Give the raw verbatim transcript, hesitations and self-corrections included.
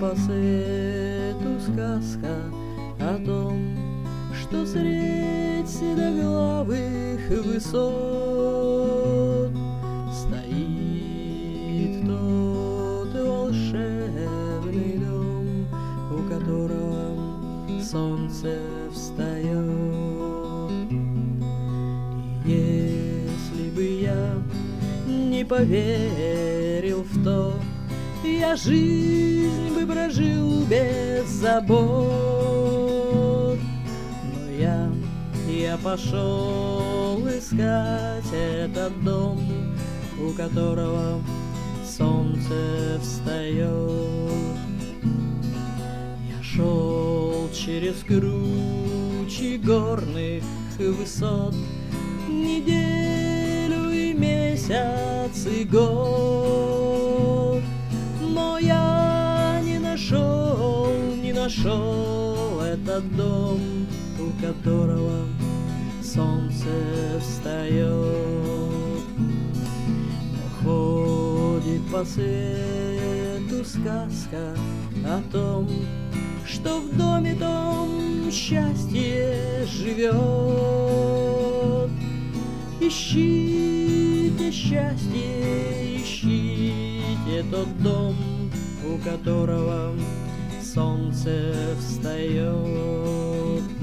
по свету сказка о том, что средь седоглавых высот стоит тот волшебный дом, у которого солнце встает. И если бы я не поверил в то, я жизнь бы прожил без забот. Но я, я пошел искать этот дом, у которого солнце встает. Я шел через кручи горных высот неделю и месяц и год, но я не нашел, не нашел этот дом, у которого солнце встает. Но ходит по свету сказка о том, что в доме том счастье живет. Ищите счастье, ищите тот дом, у которого солнце встает.